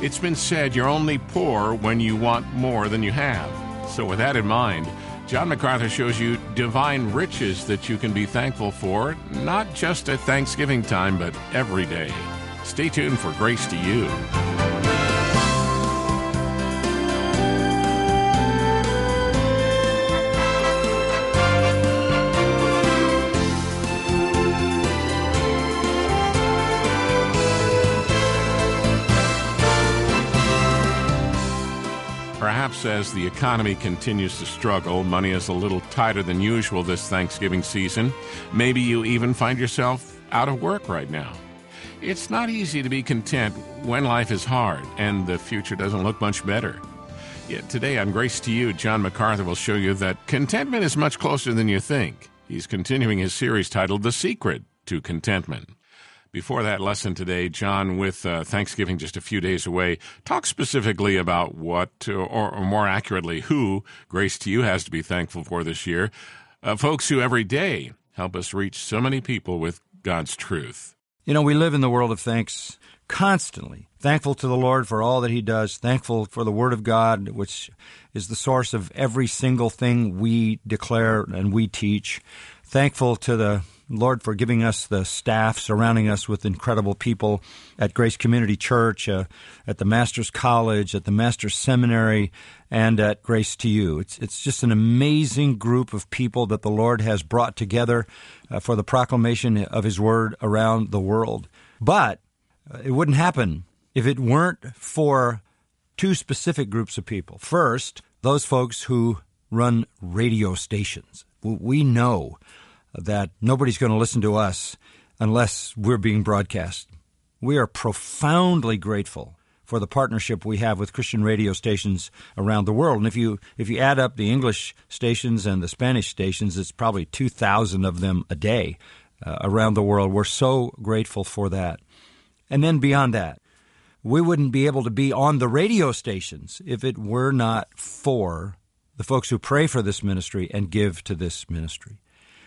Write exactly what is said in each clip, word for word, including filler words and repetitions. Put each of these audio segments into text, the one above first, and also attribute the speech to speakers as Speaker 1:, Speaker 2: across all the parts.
Speaker 1: It's been said you're only poor when you want more than you have. So with that in mind, John MacArthur shows you divine riches that you can be thankful for, not just at Thanksgiving time, but every day. Stay tuned for Grace to You. Perhaps as the economy continues to struggle, money is a little tighter than usual this Thanksgiving season. Maybe you even find yourself out of work right now. It's not easy to be content when life is hard and the future doesn't look much better. Yet today on Grace to You, John MacArthur will show you that contentment is much closer than you think. He's continuing his series titled The Secret to Contentment. Before that lesson today, John, with uh, Thanksgiving just a few days away, talk specifically about what, or, or more accurately, who Grace to You has to be thankful for this year. Uh, folks who every day help us reach so many people with God's truth.
Speaker 2: You know, we live in the world of thanks constantly. Thankful to the Lord for all that He does. Thankful for the Word of God, which is the source of every single thing we declare and we teach. Thankful to the Lord for giving us the staff, surrounding us with incredible people at Grace Community Church, uh, at the Master's College, at the Master's Seminary, and at Grace to You. It's it's just an amazing group of people that the Lord has brought together uh, for the proclamation of His Word around the world. But uh, it wouldn't happen if it weren't for two specific groups of people. First, those folks who run radio stations. We know that nobody's going to listen to us unless we're being broadcast. We are profoundly grateful for the partnership we have with Christian radio stations around the world. And if you if you add up the English stations and the Spanish stations, it's probably two thousand of them a day uh, around the world. We're so grateful for that. And then beyond that, we wouldn't be able to be on the radio stations if it were not for the folks who pray for this ministry and give to this ministry.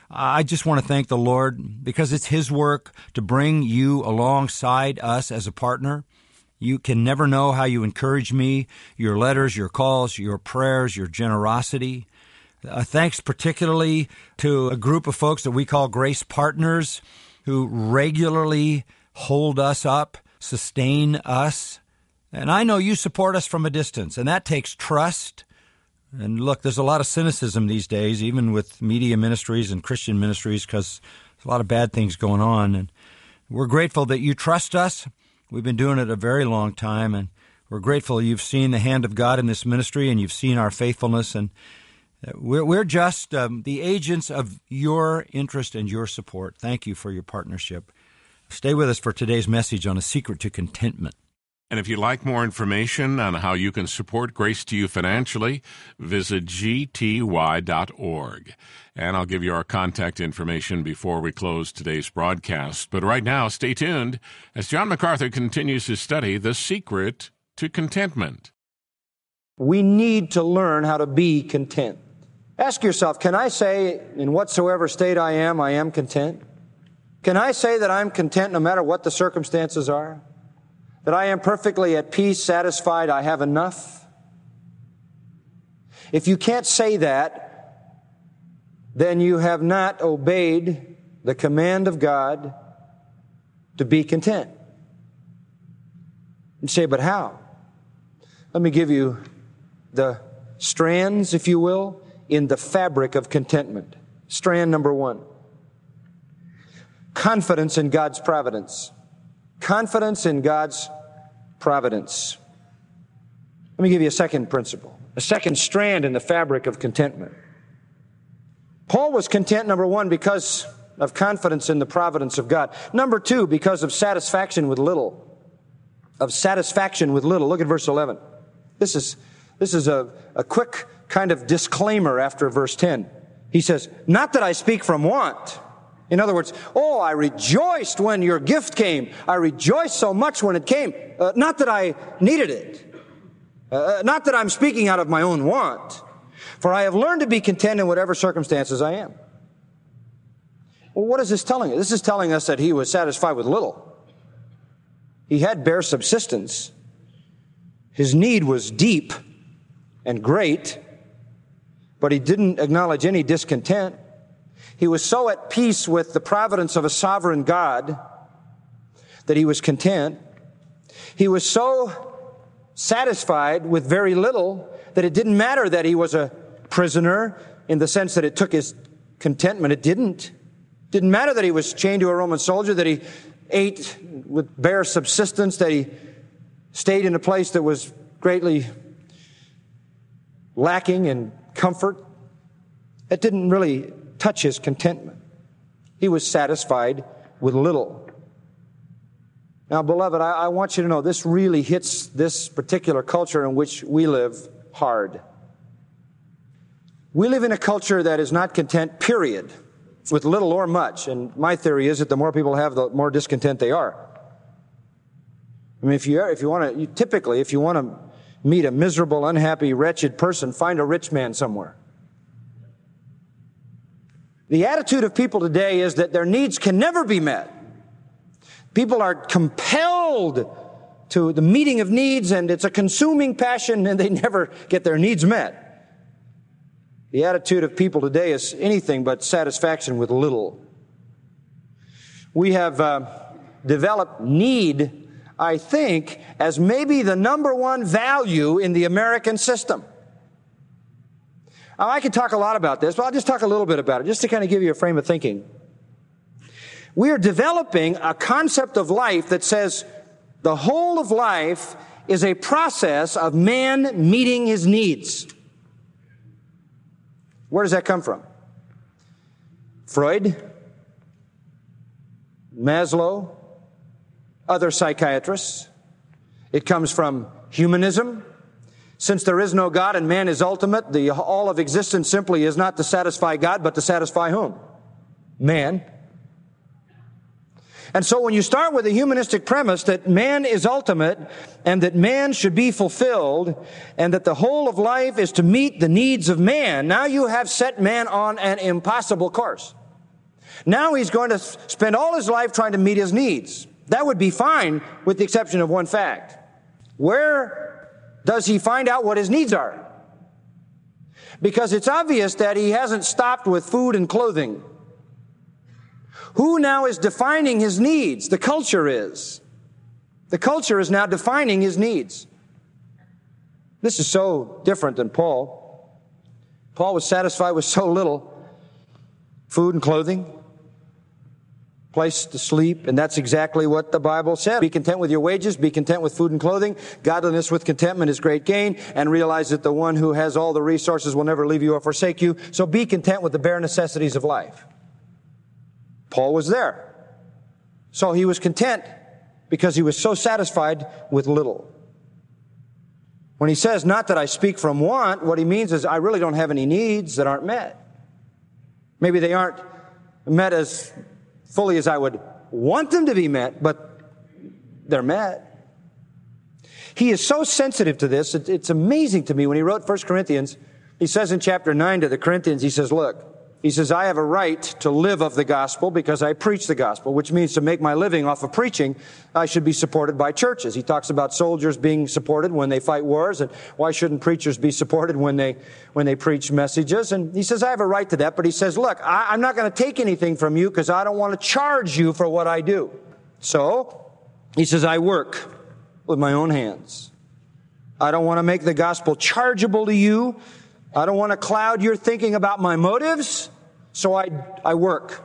Speaker 2: I just want to thank the Lord because it's His work to bring you alongside us as a partner. You can never know how you encourage me, your letters, your calls, your prayers, your generosity. Uh, thanks particularly to a group of folks that we call Grace Partners who regularly hold us up, sustain us. And I know you support us from a distance, and that takes trust. And look, there's a lot of cynicism these days, even with media ministries and Christian ministries, because there's a lot of bad things going on. And we're grateful that you trust us. We've been doing it a very long time, and we're grateful you've seen the hand of God in this ministry, and you've seen our faithfulness. And we're, we're just um, the agents of your interest and your support. Thank you for your partnership. Stay with us for today's message on A Secret to Contentment.
Speaker 1: And if you'd like more information on how you can support Grace to You financially, visit G T Y dot org. And I'll give you our contact information before we close today's broadcast. But right now, stay tuned as John MacArthur continues his study, The Secret to Contentment.
Speaker 3: We need to learn how to be content. Ask yourself, can I say, in whatsoever state I am, I am content? Can I say that I'm content no matter what the circumstances are? That I am perfectly at peace, satisfied, I have enough? If you can't say that, then you have not obeyed the command of God to be content. You say, but how? Let me give you the strands, if you will, in the fabric of contentment. Strand number one. Confidence in God's providence. Confidence in God's providence. Let me give you a second principle, a second strand in the fabric of contentment. Paul was content, number one, because of confidence in the providence of God. Number two, because of satisfaction with little. Of satisfaction with little. Look at verse eleven. This is, this is a, a quick kind of disclaimer after verse ten. He says, not that I speak from want. In other words, oh, I rejoiced when your gift came. I rejoiced so much when it came. Uh, not that I needed it. Uh, not that I'm speaking out of my own want. For I have learned to be content in whatever circumstances I am. Well, what is this telling us? This is telling us that he was satisfied with little. He had bare subsistence. His need was deep and great, but he didn't acknowledge any discontent. He was so at peace with the providence of a sovereign God that he was content. He was so satisfied with very little that it didn't matter that he was a prisoner in the sense that it took his contentment. It didn't. It didn't matter that he was chained to a Roman soldier, that he ate with bare subsistence, that he stayed in a place that was greatly lacking in comfort. It didn't really touch his contentment. He was satisfied with little. Now, beloved, I, I want you to know this really hits this particular culture in which we live hard. We live in a culture that is not content, period, with little or much. And my theory is that the more people have, the more discontent they are. I mean, if you if you want to, you, typically, if you want to meet a miserable, unhappy, wretched person, find a rich man somewhere. The attitude of people today is that their needs can never be met. People are compelled to the meeting of needs, and it's a consuming passion, and they never get their needs met. The attitude of people today is anything but satisfaction with little. We have uh, developed need, I think, as maybe the number one value in the American system. Now, I could talk a lot about this, but I'll just talk a little bit about it, just to kind of give you a frame of thinking. We are developing a concept of life that says the whole of life is a process of man meeting his needs. Where does that come from? Freud, Maslow, other psychiatrists. It comes from humanism. Since there is no God and man is ultimate, the all of existence simply is not to satisfy God, but to satisfy whom? Man. And so when you start with a humanistic premise that man is ultimate and that man should be fulfilled and that the whole of life is to meet the needs of man, now you have set man on an impossible course. Now he's going to spend all his life trying to meet his needs. That would be fine with the exception of one fact. Where does he find out what his needs are? Because it's obvious that he hasn't stopped with food and clothing. Who now is defining his needs? The culture is. The culture is now defining his needs. This is so different than Paul. Paul was satisfied with so little. Food and clothing, place to sleep, and that's exactly what the Bible said. Be content with your wages, be content with food and clothing. Godliness with contentment is great gain, and realize that the one who has all the resources will never leave you or forsake you. So be content with the bare necessities of life. Paul was there. So he was content because he was so satisfied with little. When he says, not that I speak from want, what he means is I really don't have any needs that aren't met. Maybe they aren't met as fully as I would want them to be met, but they're met. He is so sensitive to this. It's amazing to me. When he wrote First Corinthians, he says in chapter nine to the Corinthians, he says, look, He says, I have a right to live of the gospel because I preach the gospel, which means to make my living off of preaching, I should be supported by churches. He talks about soldiers being supported when they fight wars, and why shouldn't preachers be supported when they when they preach messages? And he says, I have a right to that, but he says, look, I, I'm not going to take anything from you because I don't want to charge you for what I do. So, he says, I work with my own hands. I don't want to make the gospel chargeable to you. I don't want to cloud your thinking about my motives, so I, I work.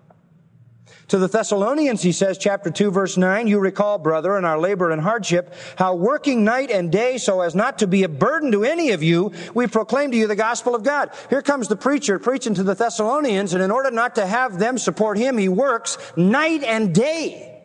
Speaker 3: To the Thessalonians, he says, chapter two, verse nine, you recall, brother, in our labor and hardship, how working night and day so as not to be a burden to any of you, we proclaim to you the gospel of God. Here comes the preacher preaching to the Thessalonians, and in order not to have them support him, he works night and day.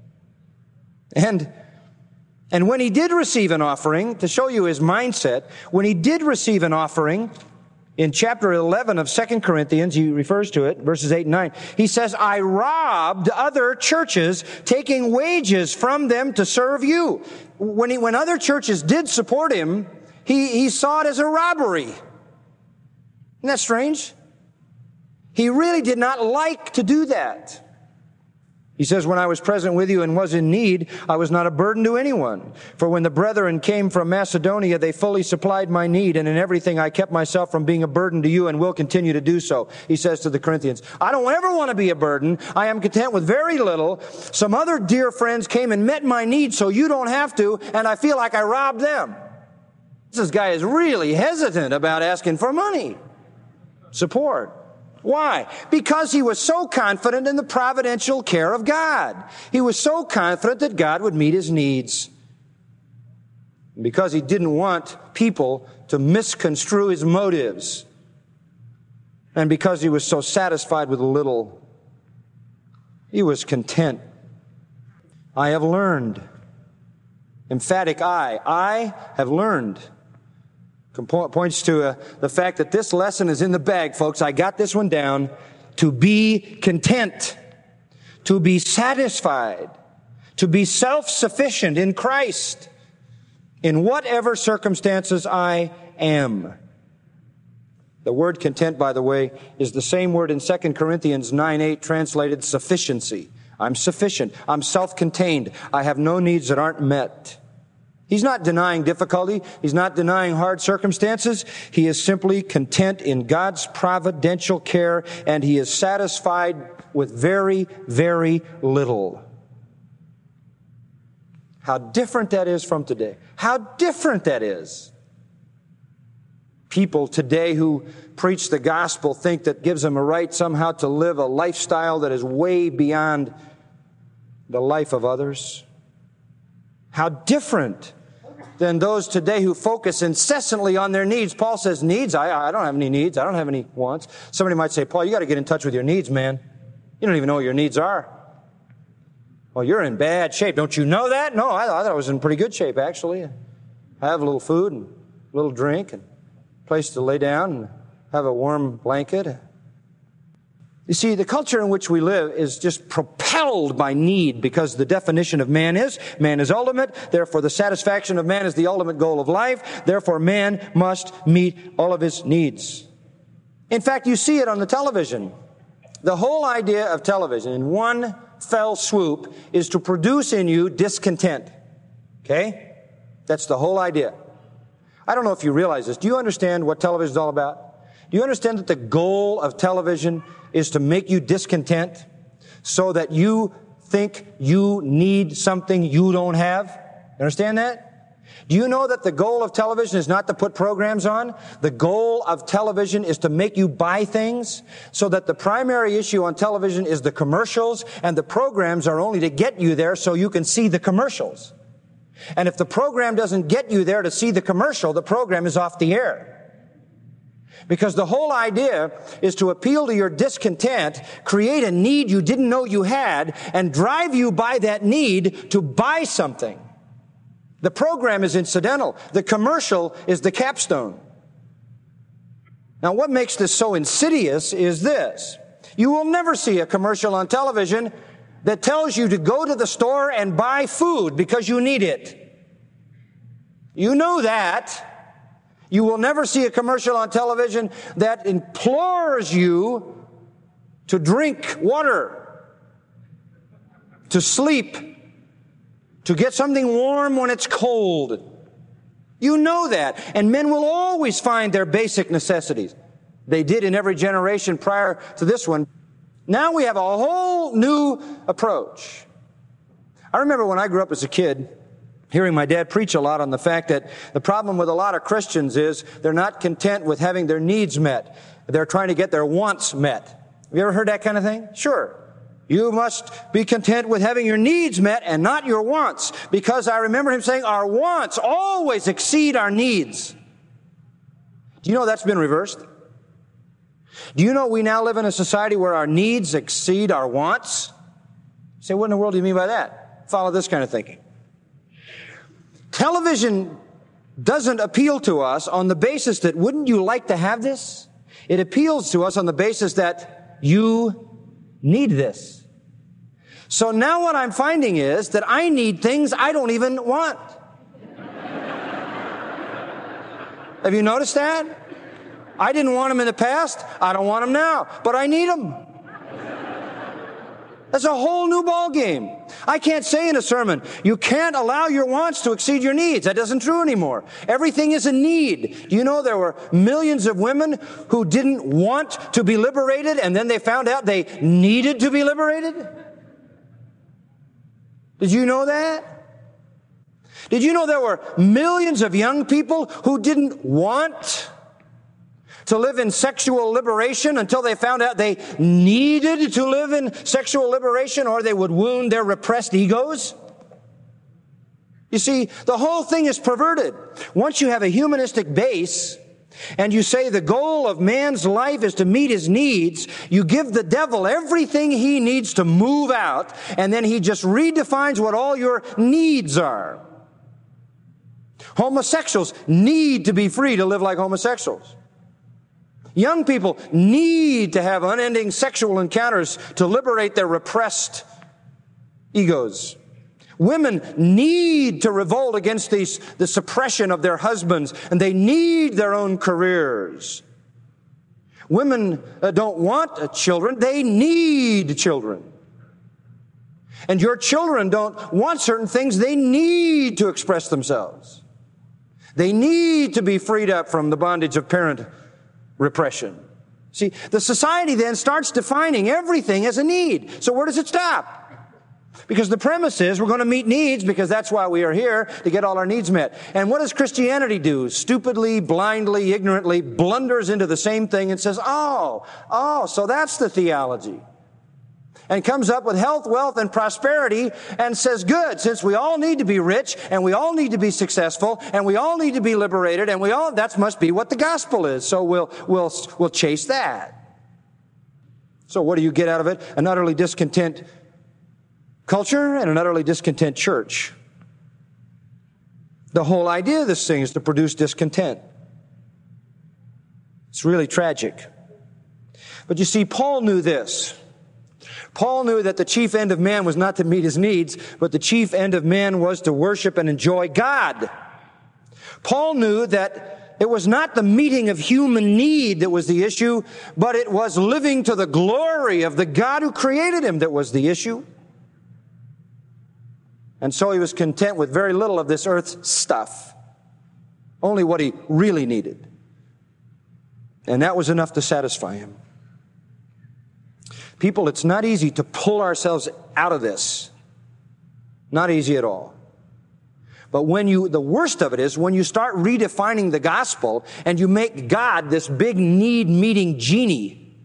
Speaker 3: And And when he did receive an offering, to show you his mindset, when he did receive an offering, in chapter eleven of Second Corinthians, he refers to it, verses eight and nine, he says, I robbed other churches, taking wages from them to serve you. When he, when other churches did support him, he, he saw it as a robbery. Isn't that strange? He really did not like to do that. He says, when I was present with you and was in need, I was not a burden to anyone. For when the brethren came from Macedonia, they fully supplied my need, and in everything I kept myself from being a burden to you and will continue to do so. He says to the Corinthians, I don't ever want to be a burden. I am content with very little. Some other dear friends came and met my need, so you don't have to, and I feel like I robbed them. This guy is really hesitant about asking for money, support. Why? Because he was so confident in the providential care of God. He was so confident that God would meet his needs. And because he didn't want people to misconstrue his motives. And because he was so satisfied with little, he was content. I have learned. Emphatic I. I have learned. Points to uh, the fact that this lesson is in the bag, folks. I got this one down. To be content, to be satisfied, to be self-sufficient in Christ, in whatever circumstances I am. The word content, by the way, is the same word in Second Corinthians nine eight, translated sufficiency. I'm sufficient. I'm self-contained. I have no needs that aren't met. He's not denying difficulty. He's not denying hard circumstances. He is simply content in God's providential care, and he is satisfied with very, very little. How different that is from today. How different that is. People today who preach the gospel think that gives them a right somehow to live a lifestyle that is way beyond the life of others. How different than those today who focus incessantly on their needs. Paul says, needs? I, I don't have any needs. I don't have any wants. Somebody might say, Paul, you got to get in touch with your needs, man. You don't even know what your needs are. Well, you're in bad shape. Don't you know that? No, I, I thought I was in pretty good shape, actually. I have a little food and a little drink and a place to lay down and have a warm blanket. You see, the culture in which we live is just propelled by need because the definition of man is, man is ultimate, therefore the satisfaction of man is the ultimate goal of life, therefore man must meet all of his needs. In fact, you see it on the television. The whole idea of television, in one fell swoop, is to produce in you discontent. Okay? That's the whole idea. I don't know if you realize this. Do you understand what television is all about? Do you understand that the goal of television is to make you discontent so that you think you need something you don't have? You understand that? Do you know that the goal of television is not to put programs on? The goal of television is to make you buy things so that the primary issue on television is the commercials and the programs are only to get you there so you can see the commercials. And if the program doesn't get you there to see the commercial, the program is off the air. Because the whole idea is to appeal to your discontent, create a need you didn't know you had, and drive you by that need to buy something. The program is incidental. The commercial is the capstone. Now, what makes this so insidious is this. You will never see a commercial on television that tells you to go to the store and buy food because you need it. You know that. You will never see a commercial on television that implores you to drink water, to sleep, to get something warm when it's cold. You know that. And men will always find their basic necessities. They did in every generation prior to this one. Now we have a whole new approach. I remember when I grew up as a kid, hearing my dad preach a lot on the fact that the problem with a lot of Christians is they're not content with having their needs met. They're trying to get their wants met. Have you ever heard that kind of thing? Sure. You must be content with having your needs met and not your wants. Because I remember him saying our wants always exceed our needs. Do you know that's been reversed? Do you know we now live in a society where our needs exceed our wants? You say, what in the world do you mean by that? Follow this kind of thinking. Television doesn't appeal to us on the basis that, wouldn't you like to have this? It appeals to us on the basis that you need this. So now what I'm finding is that I need things I don't even want. Have you noticed that? I didn't want them in the past. I don't want them now, but I need them. That's a whole new ballgame. I can't say in a sermon, you can't allow your wants to exceed your needs. That isn't true anymore. Everything is a need. Do you know there were millions of women who didn't want to be liberated, and then they found out they needed to be liberated? Did you know that? Did you know there were millions of young people who didn't want to live in sexual liberation until they found out they needed to live in sexual liberation or they would wound their repressed egos? You see, the whole thing is perverted. Once you have a humanistic base and you say the goal of man's life is to meet his needs, you give the devil everything he needs to move out, and then he just redefines what all your needs are. Homosexuals need to be free to live like homosexuals. Young people need to have unending sexual encounters to liberate their repressed egos. Women need to revolt against these, the suppression of their husbands, and they need their own careers. Women uh, don't want uh, children, they need children. And your children don't want certain things, they need to express themselves. They need to be freed up from the bondage of parent repression. See, the society then starts defining everything as a need. So where does it stop? Because the premise is we're going to meet needs because that's why we are here, to get all our needs met. And what does Christianity do? Stupidly, blindly, ignorantly blunders into the same thing and says, oh, oh, so that's the theology. And comes up with health, wealth, and prosperity and says, good, since we all need to be rich and we all need to be successful and we all need to be liberated and we all, that must be what the gospel is. So we'll, we'll, we'll chase that. So what do you get out of it? An utterly discontent culture and an utterly discontent church. The whole idea of this thing is to produce discontent. It's really tragic. But you see, Paul knew this. Paul knew that the chief end of man was not to meet his needs, but the chief end of man was to worship and enjoy God. Paul knew that it was not the meeting of human need that was the issue, but it was living to the glory of the God who created him that was the issue. And so he was content with very little of this earth's stuff, only what he really needed. And that was enough to satisfy him. People, it's not easy to pull ourselves out of this. Not easy at all. But when you, the worst of it is when you start redefining the gospel and you make God this big need-meeting genie.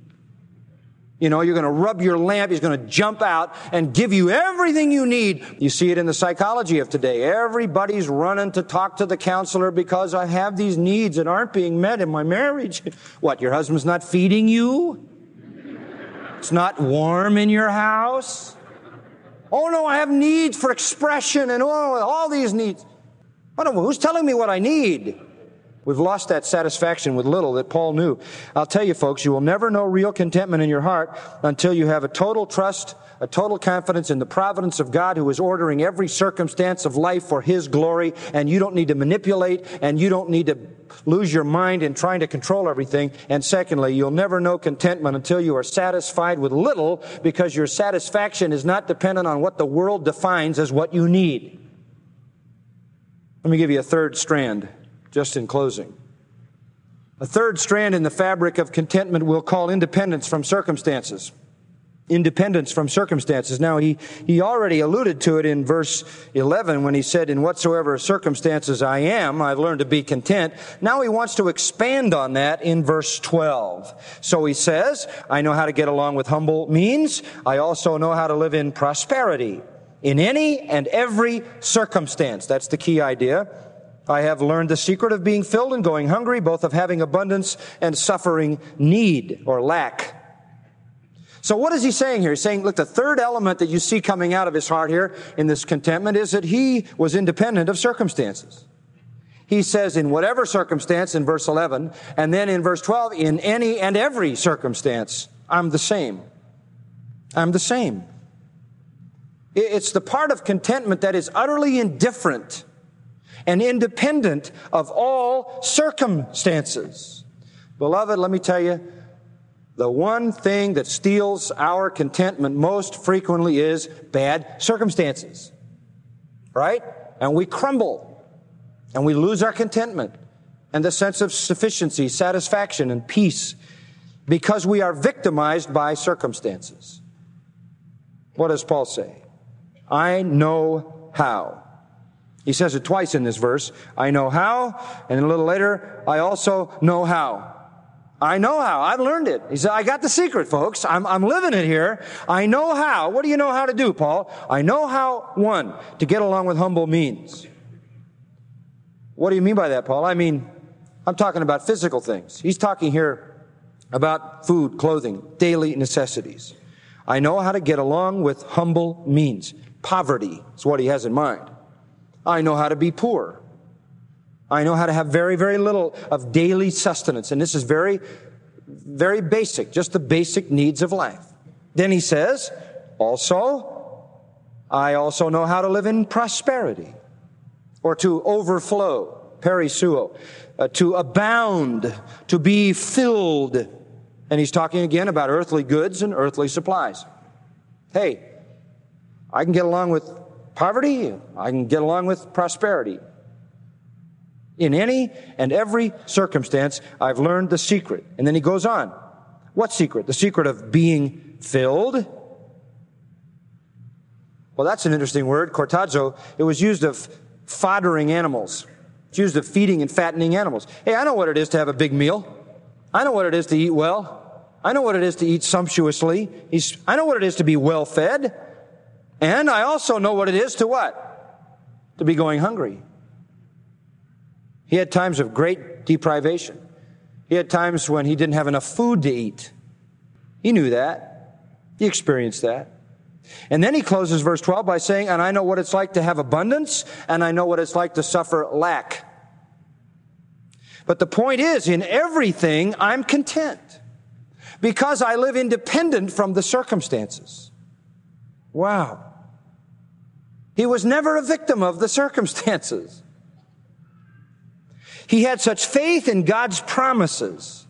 Speaker 3: You know, you're going to rub your lamp, he's going to jump out and give you everything you need. You see it in the psychology of today. Everybody's running to talk to the counselor because I have these needs that aren't being met in my marriage. What, your husband's not feeding you? It's not warm in your house? Oh no, I have needs for expression and oh, all these needs. I don't know, who's telling me what I need? We've lost that satisfaction with little that Paul knew. I'll tell you folks, you will never know real contentment in your heart until you have a total trust, a total confidence in the providence of God who is ordering every circumstance of life for His glory, and you don't need to manipulate, and you don't need to lose your mind in trying to control everything. And secondly, you'll never know contentment until you are satisfied with little, because your satisfaction is not dependent on what the world defines as what you need. Let me give you a third strand, just in closing. A third strand in the fabric of contentment we'll call independence from circumstances. Independence from circumstances. Now, he, he already alluded to it in verse eleven when he said, in whatsoever circumstances I am, I've learned to be content. Now he wants to expand on that in verse twelve. So he says, I know how to get along with humble means. I also know how to live in prosperity. In any and every circumstance. That's the key idea. I have learned the secret of being filled and going hungry, both of having abundance and suffering need or lack. So what is he saying here? He's saying, look, the third element that you see coming out of his heart here in this contentment is that he was independent of circumstances. He says in whatever circumstance in verse eleven, and then in verse twelve, in any and every circumstance, I'm the same. I'm the same. It's the part of contentment that is utterly indifferent and independent of all circumstances. Beloved, let me tell you, The one thing that steals our contentment most frequently is bad circumstances. Right? And we crumble. And we lose our contentment and the sense of sufficiency, satisfaction, and peace because we are victimized by circumstances. What does Paul say? I know how. He says it twice in this verse. I know how, and a little later, I also know how. I know how. I've learned it. He said, I got the secret, folks. I'm, I'm living it here. I know how. What do you know how to do, Paul? I know how, one, to get along with humble means. What do you mean by that, Paul? I mean, I'm talking about physical things. He's talking here about food, clothing, daily necessities. I know how to get along with humble means. Poverty is what he has in mind. I know how to be poor. I know how to have very, very little of daily sustenance. And this is very, very basic, just the basic needs of life. Then he says, also, I also know how to live in prosperity, or to overflow, perisuo, uh, to abound, to be filled. And he's talking again about earthly goods and earthly supplies. Hey, I can get along with poverty. I can get along with prosperity. In any and every circumstance, I've learned the secret. And then he goes on. What secret? The secret of being filled. Well, that's an interesting word, cortazo. It was used of foddering animals. It's used of feeding and fattening animals. Hey, I know what it is to have a big meal. I know what it is to eat well. I know what it is to eat sumptuously. He's, I know what it is to be well fed. And I also know what it is to what? To be going hungry. He had times of great deprivation. He had times when he didn't have enough food to eat. He knew that. He experienced that. And then he closes verse twelve by saying, and I know what it's like to have abundance, and I know what it's like to suffer lack. But the point is, in everything, I'm content because I live independent from the circumstances. Wow. He was never a victim of the circumstances. He had such faith in God's promises.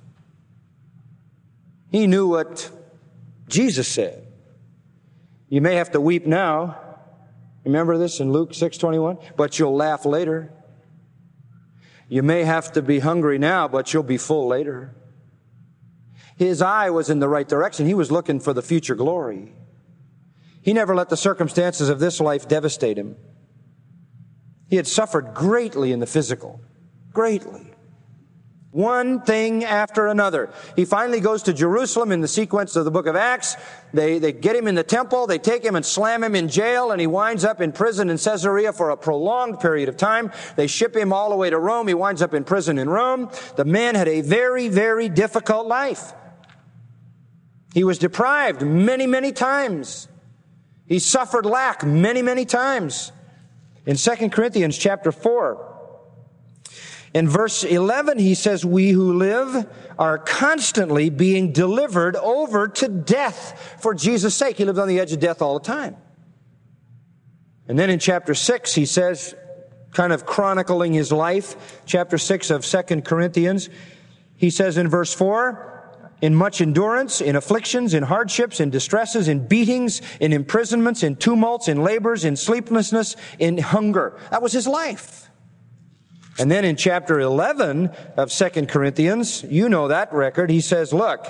Speaker 3: He knew what Jesus said. You may have to weep now. Remember this in Luke six twenty-one? But you'll laugh later. You may have to be hungry now, but you'll be full later. His eye was in the right direction. He was looking for the future glory. He never let the circumstances of this life devastate him. He had suffered greatly in the physical. Greatly. One thing after another. He finally goes to Jerusalem in the sequence of the book of Acts. They, they get him in the temple. They take him and slam him in jail, and he winds up in prison in Caesarea for a prolonged period of time. They ship him all the way to Rome. He winds up in prison in Rome. The man had a very, very difficult life. He was deprived many, many times. He suffered lack many, many times. In Second Corinthians chapter four, in verse eleven, he says, we who live are constantly being delivered over to death for Jesus' sake. He lived on the edge of death all the time. And then in chapter six, he says, kind of chronicling his life, chapter six of Second Corinthians, he says in verse four, in much endurance, in afflictions, in hardships, in distresses, in beatings, in imprisonments, in tumults, in labors, in sleeplessness, in hunger. That was his life. And then in chapter eleven of Second Corinthians, you know that record, he says, look,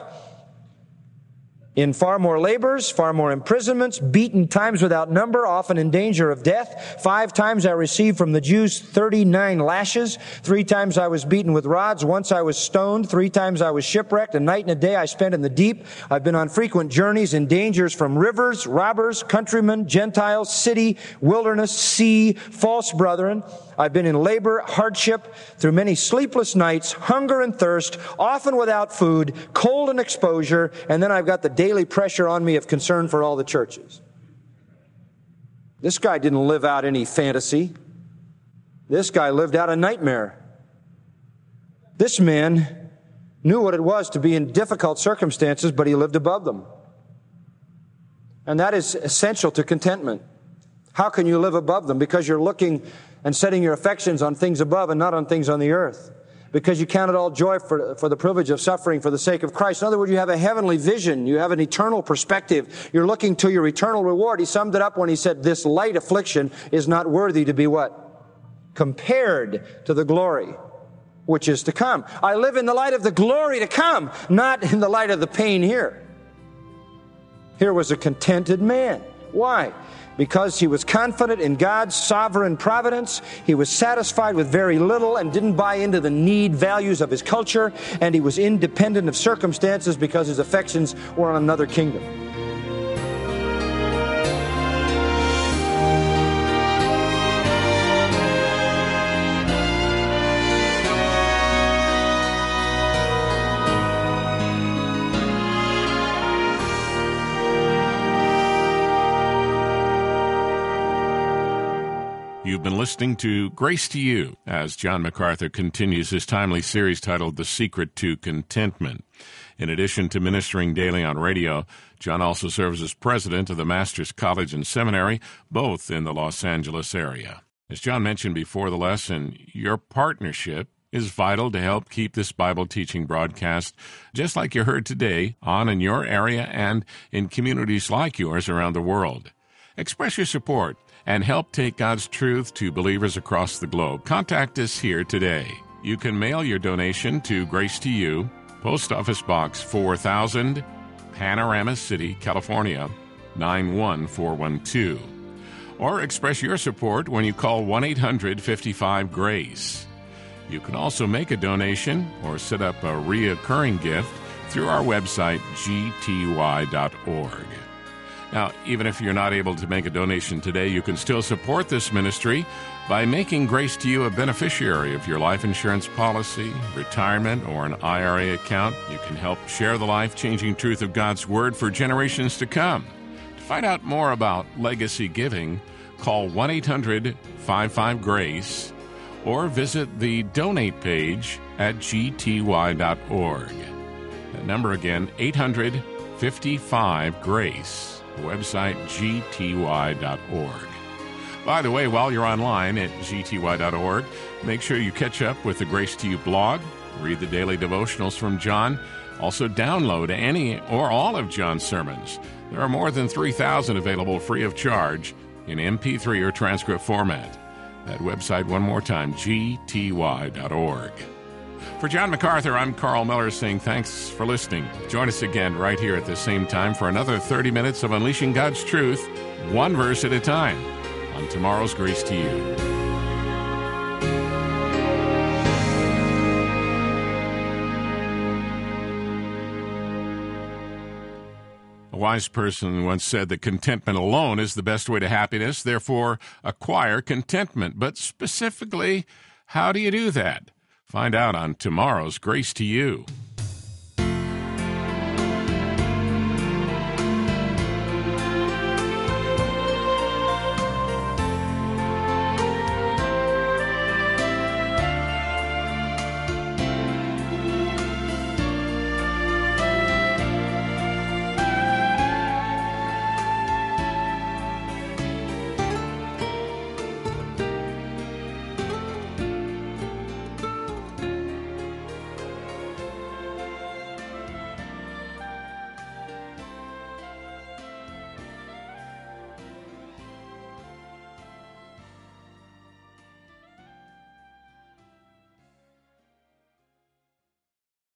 Speaker 3: in far more labors, far more imprisonments, beaten times without number, often in danger of death. Five times I received from the Jews thirty-nine lashes. Three times I was beaten with rods. Once I was stoned. Three times I was shipwrecked. A night and a day I spent in the deep. I've been on frequent journeys in dangers from rivers, robbers, countrymen, Gentiles, city, wilderness, sea, false brethren. I've been in labor, hardship, through many sleepless nights, hunger and thirst, often without food, cold and exposure, and then I've got the daily pressure on me of concern for all the churches. This guy didn't live out any fantasy. This guy lived out a nightmare. This man knew what it was to be in difficult circumstances, but he lived above them. And that is essential to contentment. How can you live above them? Because you're looking and setting your affections on things above and not on things on the earth. because you count it all joy for, for the privilege of suffering for the sake of Christ. In other words, you have a heavenly vision. You have an eternal perspective. You're looking to your eternal reward. He summed it up when he said, this light affliction is not worthy to be what? Compared to the glory which is to come. I live in the light of the glory to come, not in the light of the pain here. Here was a contented man. Why? Because he was confident in God's sovereign providence. He was satisfied with very little and didn't buy into the need values of his culture. And he was independent of circumstances because his affections were on another kingdom.
Speaker 1: You've been listening to Grace to You as John MacArthur continues his timely series titled The Secret to Contentment. In addition to ministering daily on radio, John also serves as president of the Master's College and Seminary, both in the Los Angeles area. As John mentioned before the lesson, your partnership is vital to help keep this Bible teaching broadcast, just like you heard today, on in your area and in communities like yours around the world. Express your support and help take God's truth to believers across the globe. Contact us here today. You can mail your donation to Grace to You, Post Office Box four thousand, Panorama City, California, nine one four one two. Or express your support when you call one eight hundred fifty-five GRACE. You can also make a donation or set up a reoccurring gift through our website, G T Y dot org. Now, even if you're not able to make a donation today, you can still support this ministry by making Grace to You a beneficiary of your life insurance policy, retirement, or an I R A account. You can help share the life-changing truth of God's Word for generations to come. To find out more about legacy giving, call one eight hundred fifty-five GRACE or visit the donate page at G T Y dot org. That number again, eight hundred fifty-five GRACE. Website G T Y dot org. By the way, while you're online at G T Y dot org, make sure you catch up with the Grace to You blog, read the daily devotionals from John, also download any or all of John's sermons. There are more than three thousand available free of charge in M P three or transcript format. That website one more time, G T Y dot org. For John MacArthur, I'm Carl Miller saying thanks for listening. Join us again right here at the same time for another thirty minutes of Unleashing God's Truth, one verse at a time, on tomorrow's Grace to You. A wise person once said that contentment alone is the best way to happiness, therefore acquire contentment. But specifically, how do you do that? Find out on tomorrow's Grace to You.